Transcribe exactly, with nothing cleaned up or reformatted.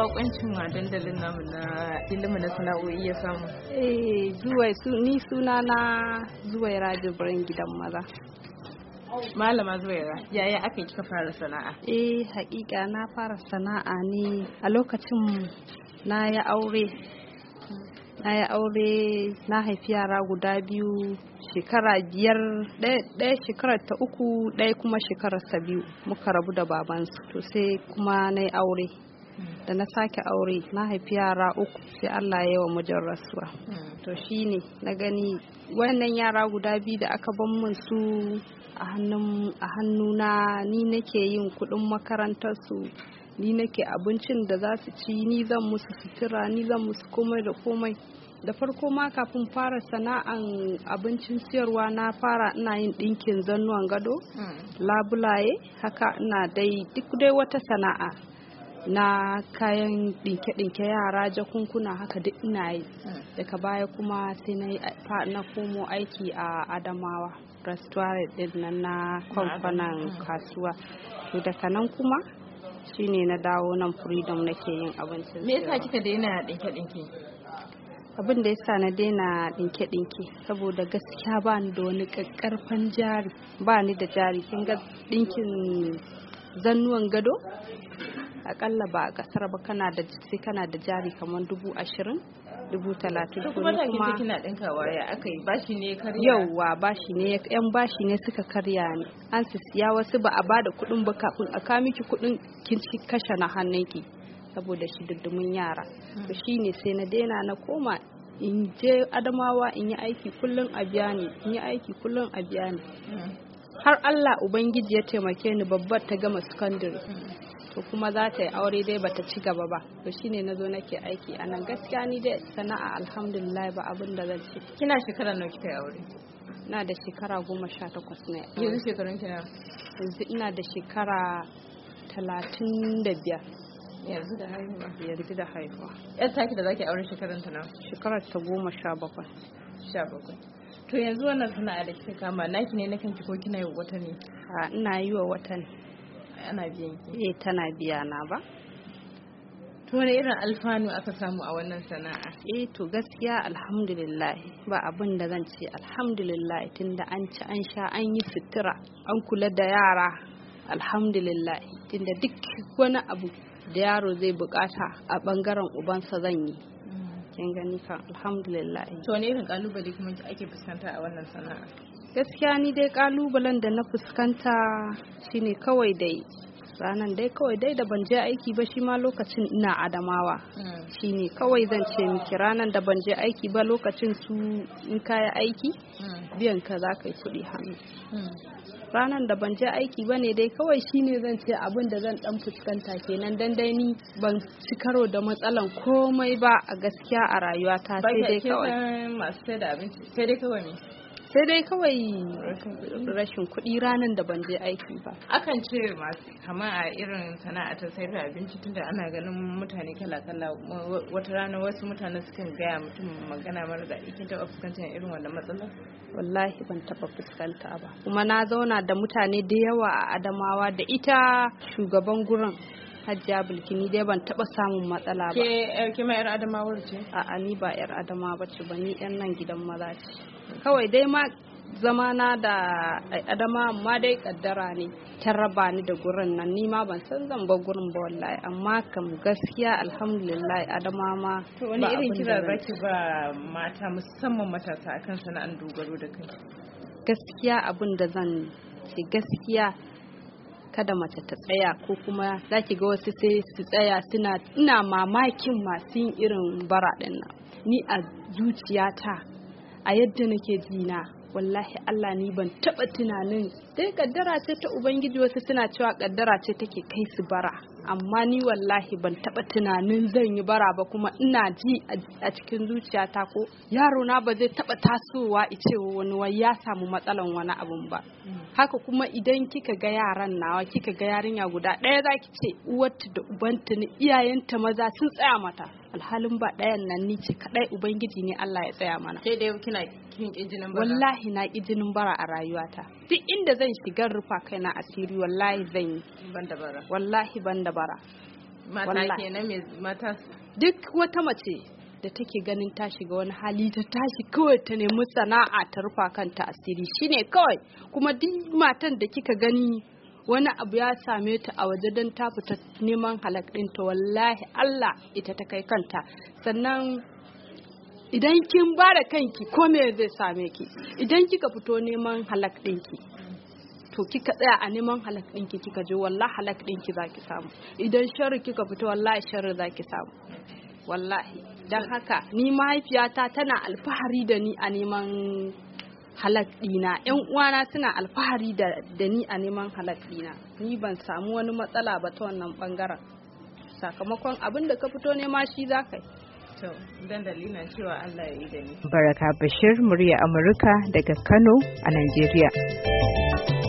bakoncin wa dandalin namu na ilimin na sana'o'i ya samu? Eh, zuwa su ni suna na Zuwaira Jibrin gidan maza. Malama Zuwaira, yaya aka yi kika fara sana'a? Eh, hakika na fara sana'a ne a lokacin na ya aure. Na ya aure na haifi yara guda biyu shekara biyar, ɗaya shekarar ta uku, ɗaya kuma shekarar ta biyu muka rabu da babansu. To sai kuma na yi aure. Da na sake aure na haifi yara uku sai Allah ya yi wa mijin rasuwa. To shine na gani wannan yara guda biyu da aka ban min su a hannuna, ni nake yin kuɗin makarantarsu, ni nake abincin da za su ci, ni zan musu sutura, ni zan musu komai da komai. Da farko ma kafin fara sana'an abincin siyarwa na fara ina yin ɗinkin zannuwan gado, labulaye, haka ina dai duk dai wata sana'a na kayan ɗinke-ɗinke yara, jakunkuna, haka duk ina yi. Daga baya kuma sai na komo aiki a Adamawa restaurant din nan na kamfanin kasuwa. To daga nan kuma shine na dawo nan Freedom nake yin abincin. Me yasa kika daina ɗinke-ɗinke? Abin da yasa na daina ɗinke-ɗinke saboda gaskiya ba ni da wani ƙaƙƙarfan jari, ba ni da jari. Kin ga ɗinkin zannuwan gado akalla ba a ƙasar ba kana da sai kana da jari kamar dubu ashirin, dubu talatin. To kuma kuma kina ɗinkawa ya aka yi bashi ne karya? Yauwa bashi ne, yan bashi ne suka karya ni. An siya wasu ba a bada kuɗin ba kafin a kawo miki kuɗin kin kashe na hannunki saboda shi duddumin yara. To shine sai na daina na koma in je Adamawa in yi aiki kullum a biya ni, in yi aiki kullum a biya ni. Har Allah Ubangiji ya taimake ni babbar ta gama secondary. To kuma za ta yi aure dai bata ci gaba ba. To shine nazo nake aiki a nan. Gaskiya ni dai sana'a alhamdulillah ba abin da zan ce. Kina shekara nawa kika yi aure? Ina da shekara goma sha takwas ne. Yanzu shekarun kina? Yanzu ina da shekara talatin da biyar. Yanzu da haihuwa? Yanzu da haihuwa. Yar taki da zaki aure shekarun ta nawa? Shekarar ta goma sha bakwai. Sha bakwai. To yanzu wannan sana'a da kika kama naki ne na kanki ko kina yi wa wata ne? A ina yi wa wata ne. Ana biyan ki? Eh tana biya na ba. To wani irin alfanu aka samu a wannan sana'a? Eh to gaskiya alhamdulillah ba abin da zan ce alhamdulillah tunda an ci an sha an yi sutura an kula da yara alhamdulillah tunda duk wani abu da yaro zai bukata a bangaren ubansa zan yi. Kin gani kan alhamdulillah. To wani irin kalubale kuma ake fuskanta a wannan sana'a? Gaskiya ni dai kalubalen da na fuskanta shine kawai dai ranan dai kawai dai da ban je aiki ba shi ma lokacin ina Adamawa. Shine kawai zan ce miki ranan da ban je aiki ba lokacin su in kaya aiki biyan ka za ka yi kuɗi hannu. Ranan da ban je aiki ba ne dai kawai shine zan ce abin da zan dan fuskanta kenan dan dai ni ban ci karo da matsalan komai ba a gaskiya a rayuwata sai dai kawai masu sai da abinci sai dai kawai ne sai dai kawai rashin kuɗi ranar da ban je aiki ba. Akan ce masu kama a irin sana'a ta sayar da abinci tunda ana ganin mutane kala-kala wata rana wasu mutane sukan gaya mutum magana mara daɗi. Kin taɓa fuskantar irin wannan matsalar? Wallahi ban taɓa fuskanta ba. Kuma na zauna da mutane da yawa a Adamawa da ita shugaban gurin Hajiya Bilkini dai ban taɓa samun matsala ba. Ke ke ma yar Adamawa ce? A'a ni ba yar Adamawa bace ba, ni yan nan gidan maza ce. Kawai dai ma zamana da Adama amma dai kaddara ne ta raba ni da gurin nan, ni ma ban san zan bar gurin ba wallahi, amma kam gaskiya alhamdulillah Adama ma. To wani irin kira zaki ba mata musamman matasa akan sana'an dogaro da kai? Gaskiya abin da zan ce gaskiya kada mace ta tsaya ko kuma zaki ga wasu sai su tsaya suna ina mamakin masu yin irin bara din nan. Ni a zuciyata a yadda nake jina wallahi Allah ni ban taba tunanin dai kaddara ce ta ubangiji, wasu suna cewa kaddara ce take kai su bara, amma ni wallahi ban taba tunanin zan yi bara ba, kuma ina ji a cikin zuciyata ko yaro na ba zai taba tasowa ice wani wai ya samu matsalan wani abun ba. Haka kuma idan kika ga yaran nawa kika ga yarinya guda ɗaya zaki ce uwarta da ubanta ne iyayenta maza sun tsaya mata, alhalin ba ɗayan nan ni ce kadai ubangiji ne Allah ya tsaya mana. Sai dai kina kin jinin bara? Wallahi na ki jinin bara a rayuwata. Duk inda zan shiga rufa kaina asiri wallahi zan yi. Ban da bara? Wallahi ban da bara. mata kenan me mata duk wata mace da take ganin ta shiga wani hali ta tashi kawai ta nemi sana'a ta rufa kanta asiri shine kawai. Kuma duk matan da kika gani wani abu ya same ta a waje don ta fita neman halak ɗinta, wallahi Allah ita ta kai kanta. Sannan idan kin ba da kanki ko me zai same ki, idan kika fito neman halak ɗinki to kika tsaya a neman halak ɗinki kika je, wallahi halak ɗinki zaki samu. Idan sharri kika fito wallahi sharri zaki samu, wallahi. Don haka ni mahaifiyata tana alfahari da ni a neman halak ɗina, yan uwana suna alfahari da, da ni a neman halak ɗina. Ni ban samu wani matsala ba ta wannan bangaren, sakamakon abin da ka fito nema shi za ka yi. To, dan dalilin cewa Allah ya yi da ni. Baraka Bashir, murya Amurka daga Kano a Najeriya.